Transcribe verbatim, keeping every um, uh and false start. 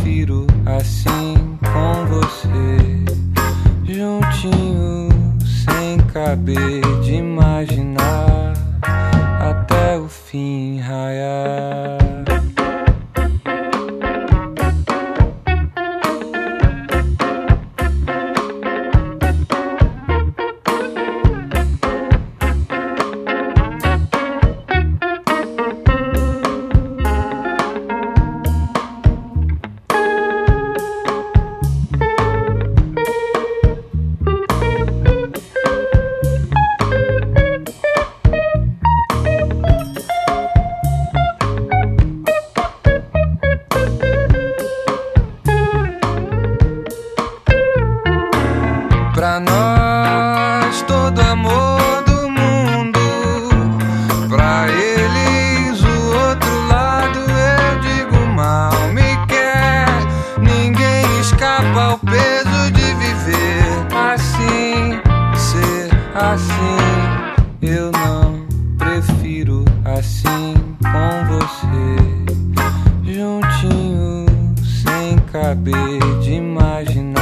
prefiro assim com você, juntinho, sem caber de imaginar até o fim raiar. Pra nós todo amor do mundo, pra eles o outro lado. Eu digo mal me quer, ninguém escapa ao peso de viver assim, ser assim. Eu não prefiro assim com você, juntinho, sem caber de imaginar